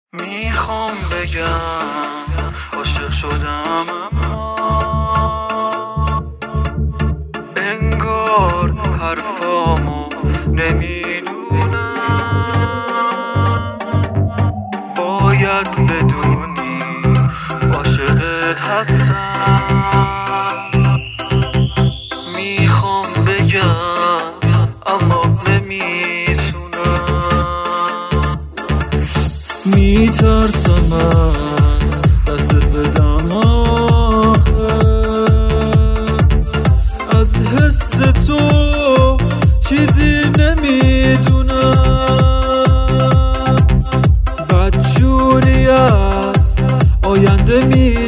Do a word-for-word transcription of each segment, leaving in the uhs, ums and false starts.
میخوام بگم عاشق شدم اما انگار حرفامو نمیدونم. باید بدونی عاشقت هستم. میخوام بگم اما نمیتونم. میترسم از دستت بدم آخه، از حس تو چیزی نمیدونم. بدجوری از آینده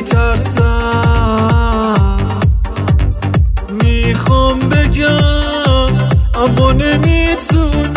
میترسم. میخوام بگم اما نمیتونم.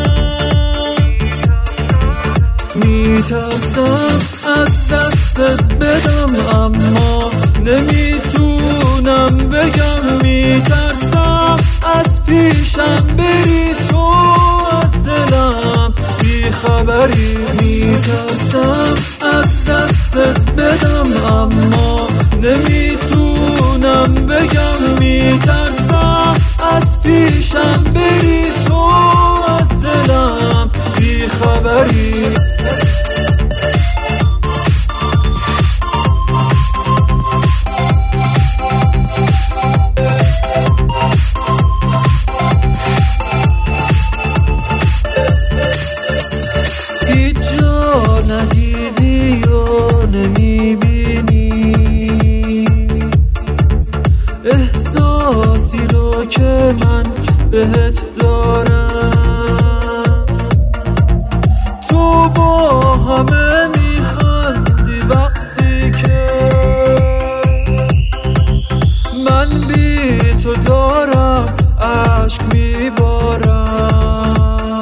میترسم از دستت بدم اما نمیتونم بگم. میترسم از پیشم بری تو از دلم بیخبری. میترسم از دستت بدم اما نمیتونم بگم. میترسم از پیشم بری تو از دلم بیخبری. هیچ جا ندیدی و نمیبینی احساسی رو که من بهت دارم. تو با همه میخندی وقتی که من بی تو دارم عشق میبارم.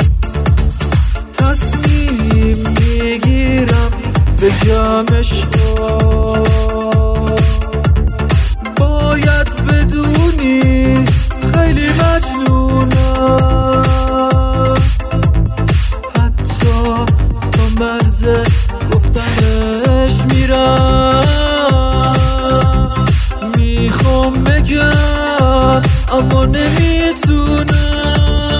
تصمیم میگیرم بگمش باید بدونی خیلی مجنونم. حتی تا مرز گفتنش میرم. میخوام بگم اما نمیتونم.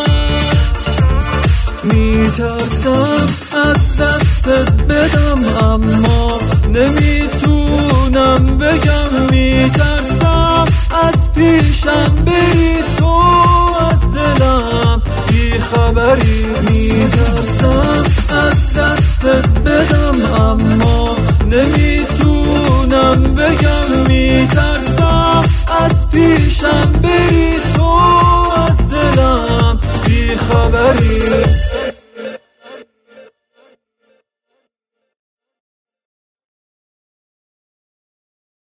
میترسم از دستت بدم اما نمیتونم بگم. میترسم از پیشم بری تو از دلم بیخبری. میترسم از دستت بدم اما نمیتونم بگم. میترسم از پیشم بری تو از دلم بیخبری.